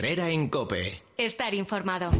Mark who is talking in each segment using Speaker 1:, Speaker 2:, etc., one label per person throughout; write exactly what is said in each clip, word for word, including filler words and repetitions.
Speaker 1: Herrera en COPE.
Speaker 2: Estar informado.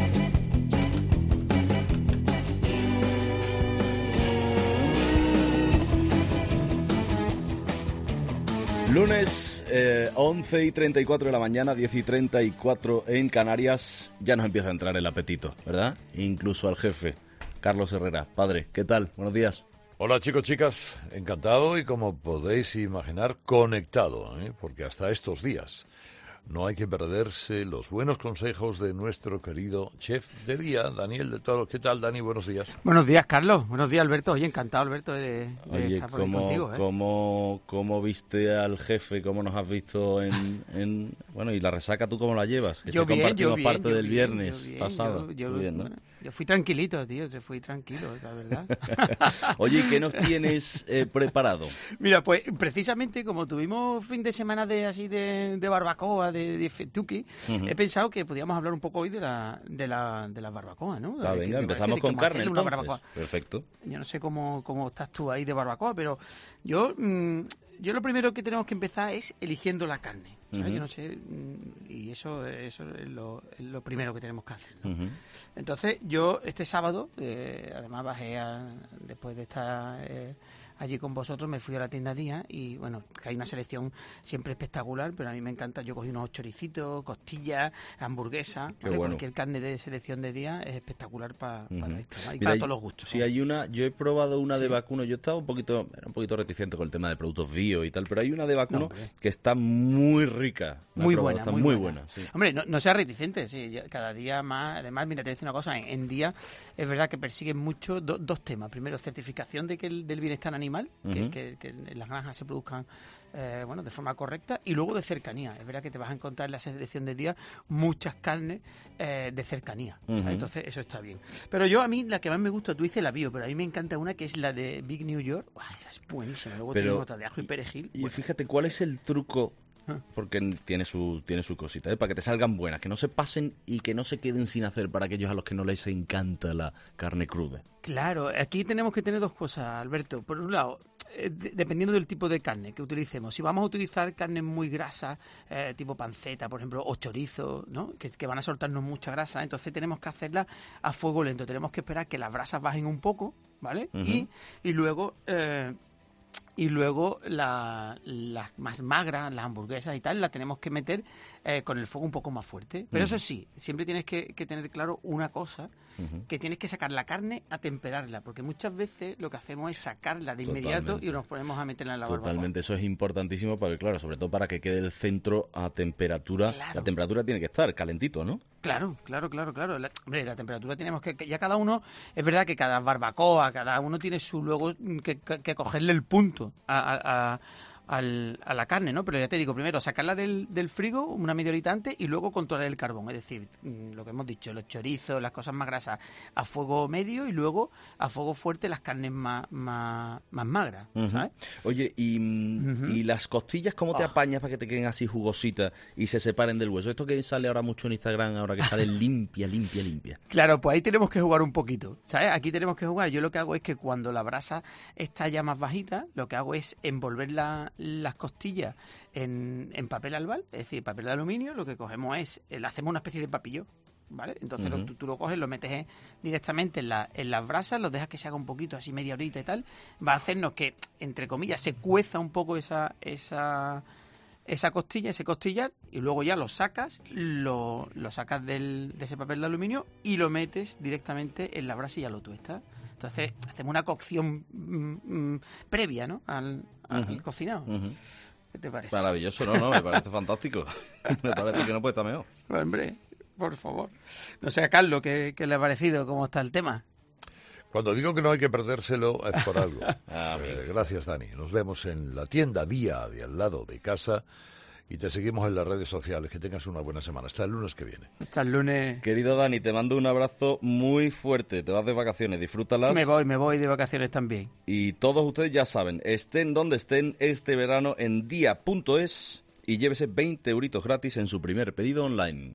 Speaker 3: Lunes eh, once y treinta y cuatro de la mañana, diez y treinta y cuatro en Canarias. Ya nos empieza a entrar el apetito, ¿verdad? Incluso al jefe, Carlos Herrera. Padre, ¿qué tal? Buenos días.
Speaker 4: Hola chicos, chicas, encantado y como podéis imaginar, conectado, ¿eh? Porque hasta estos días no hay que perderse los buenos consejos de nuestro querido chef de día, Daniel de Toro. ¿Qué tal, Dani? Buenos días.
Speaker 5: Buenos días, Carlos. Buenos días, Alberto. Oye, encantado, Alberto, de, de
Speaker 3: Oye,
Speaker 5: estar por
Speaker 3: ¿cómo,
Speaker 5: ahí contigo. ¿eh?
Speaker 3: ¿cómo, ¿Cómo viste al jefe? ¿Cómo nos has visto en, en... Bueno, y la resaca, ¿tú cómo la llevas? Que
Speaker 5: Yo bien,
Speaker 3: compartimos
Speaker 5: yo bien,
Speaker 3: parte
Speaker 5: yo
Speaker 3: del
Speaker 5: bien,
Speaker 3: viernes
Speaker 5: yo bien,
Speaker 3: pasado.
Speaker 5: Yo, yo,
Speaker 3: Muy bien, ¿no?
Speaker 5: bueno, yo fui tranquilito, tío. Yo fui tranquilo, la verdad.
Speaker 3: Oye, ¿qué nos tienes eh, preparado?
Speaker 5: Mira, pues precisamente como tuvimos fin de semana de así de, de barbacoa, de, de fetuki, uh-huh. he pensado que podíamos hablar un poco hoy de la de la, de la barbacoa, ¿no?
Speaker 3: Ah, venga, empezamos con carne, entonces. Barbacoa. Perfecto.
Speaker 5: Yo no sé cómo, cómo estás tú ahí de barbacoa, pero yo, mmm, yo lo primero que tenemos que empezar es eligiendo la carne. ¿sabes? Uh-huh. Yo no sé, y eso, eso es, lo, es lo primero que tenemos que hacer, ¿no? Uh-huh. Entonces, yo este sábado, eh, además bajé a, después de estar eh, allí con vosotros, me fui a la tienda Día y, bueno, que hay una selección siempre espectacular, pero a mí me encanta. Yo cogí unos choricitos, costillas, hamburguesa, ¿vale?
Speaker 3: Bueno.
Speaker 5: Cualquier carne de selección de Día es espectacular pa,
Speaker 3: uh-huh.
Speaker 5: para esto, ¿no? Y
Speaker 3: Mira,
Speaker 5: para todos los gustos.
Speaker 3: Sí, ¿no? Hay una, yo he probado una sí. de vacuno, yo estaba un poquito, era un poquito reticente con el tema de productos bio y tal, pero hay una de vacuno no, que está muy rica.
Speaker 5: Muy buena,
Speaker 3: está
Speaker 5: muy,
Speaker 3: muy
Speaker 5: buena.
Speaker 3: buena sí.
Speaker 5: Hombre, no, no sea reticente, sí, cada día más. Además, mira, te voy a decir una cosa, en, en Día es verdad que persiguen mucho do, dos temas. Primero, certificación de que el, del bienestar animal, uh-huh. que, que, que en las granjas se produzcan eh, bueno, de forma correcta, y luego de cercanía. Es verdad que te vas a encontrar en la selección de Día muchas carnes eh, de cercanía, uh-huh. ¿sabes? Entonces, eso está bien. Pero yo, a mí, la que más me gusta, tú dices la bio, pero a mí me encanta una que es la de Big New York. Uah, esa es buenísima. Luego
Speaker 3: pero,
Speaker 5: tiene otra de ajo y perejil.
Speaker 3: Y, y
Speaker 5: bueno.
Speaker 3: fíjate, ¿cuál es el truco? Porque tiene su tiene su cosita, ¿eh? Para que te salgan buenas, que no se pasen y que no se queden sin hacer para aquellos a los que no les encanta la carne cruda.
Speaker 5: Claro, aquí tenemos que tener dos cosas, Alberto. Por un lado, eh, de, dependiendo del tipo de carne que utilicemos, si vamos a utilizar carnes muy grasas, eh, tipo panceta, por ejemplo, o chorizo, ¿no? que, que van a soltarnos mucha grasa, entonces tenemos que hacerla a fuego lento. Tenemos que esperar que las brasas bajen un poco, ¿vale? Uh-huh. Y, y luego... Eh, Y luego las la más magras, las hamburguesas y tal, las tenemos que meter eh, con el fuego un poco más fuerte. Pero uh-huh. eso sí, siempre tienes que, que tener claro una cosa, uh-huh. que tienes que sacar la carne a temperarla, porque muchas veces lo que hacemos es sacarla de inmediato Totalmente. Y nos ponemos a meterla en la barbacoa.
Speaker 3: Totalmente, eso es importantísimo, porque claro, sobre todo para que quede el centro a temperatura. Claro. La temperatura tiene que estar calentito, ¿no?
Speaker 5: Claro, claro, claro, claro. La, hombre, la temperatura tenemos que, que... Ya cada uno... Es verdad que cada barbacoa, cada uno tiene su... Luego que, que, que cogerle el punto a, a, a, al, a la carne, ¿no? Pero ya te digo, primero sacarla del, del frigo una media horita antes y luego controlar el carbón. Es decir, lo que hemos dicho, los chorizos, las cosas más grasas a fuego medio y luego a fuego fuerte las carnes más, más, más magras, uh-huh. ¿sabes?
Speaker 3: Oye, ¿y, uh-huh. ¿y las costillas cómo te oh. apañas para que te queden así jugositas y se separen del hueso? Esto que sale ahora mucho en Instagram, ahora que sale limpia, limpia, limpia.
Speaker 5: Claro, pues ahí tenemos que jugar un poquito, ¿sabes? Aquí tenemos que jugar. Yo lo que hago es que cuando la brasa está ya más bajita, lo que hago es envolver la, las costillas en, en papel albal, es decir, papel de aluminio. Lo que cogemos es, le hacemos una especie de papillón, ¿vale? Entonces uh-huh. lo, tú, tú lo coges, lo metes en, directamente en, la, en las brasas, lo dejas que se haga un poquito, así media horita y tal. Va a hacernos que, entre comillas, se cueza un poco esa... esa esa costilla, ese costillar, y luego ya lo sacas, lo, lo sacas del, de ese papel de aluminio y lo metes directamente en la brasa y ya lo tuestas. Entonces hacemos una cocción mm, mm, previa, ¿no? Al, al uh-huh. cocinado.
Speaker 3: Uh-huh.
Speaker 5: ¿Qué te parece?
Speaker 3: Maravilloso, no, no, me parece fantástico. Me parece que no puede estar mejor.
Speaker 5: Hombre, por favor. No sé a Carlos qué, qué le ha parecido, cómo está el tema.
Speaker 4: Cuando digo que no hay que perdérselo es por algo. ah, eh, gracias, Dani. Nos vemos en la tienda Día de al lado de casa y te seguimos en las redes sociales. Que tengas una buena semana. Hasta el lunes que viene.
Speaker 5: Hasta el lunes.
Speaker 3: Querido Dani, te mando un abrazo muy fuerte. Te vas de vacaciones, disfrútalas.
Speaker 5: Me voy, me voy de vacaciones también.
Speaker 3: Y todos ustedes ya saben, estén donde estén este verano en día punto es y llévese veinte euritos gratis en su primer pedido online.